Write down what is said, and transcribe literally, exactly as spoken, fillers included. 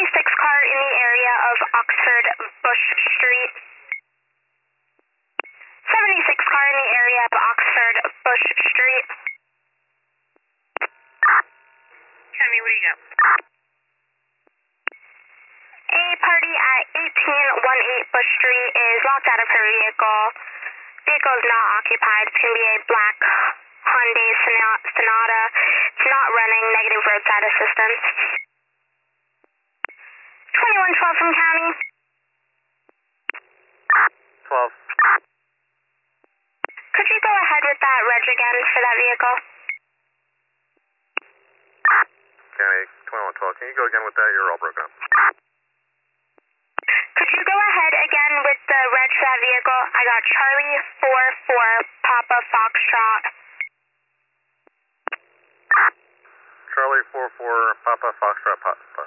seventy-six car in the area of Oxford Bush Street. seventy-six car in the area of Oxford Bush Street. Tammy, what do you got? A party at eighteen eighteen Bush Street is locked out of her vehicle. Vehicle is not occupied. It's going to be a black Hyundai Sonata. It's not running. Negative roadside assistance. twenty-one twelve from county. twelve. Could you go ahead with that reg again for that vehicle? County, twenty-one twelve. Can you go again with that? You're all broken up. Could you go ahead again with the reg for that vehicle? I got Charlie four four Papa Foxtrot. Charlie four four Papa Foxtrot.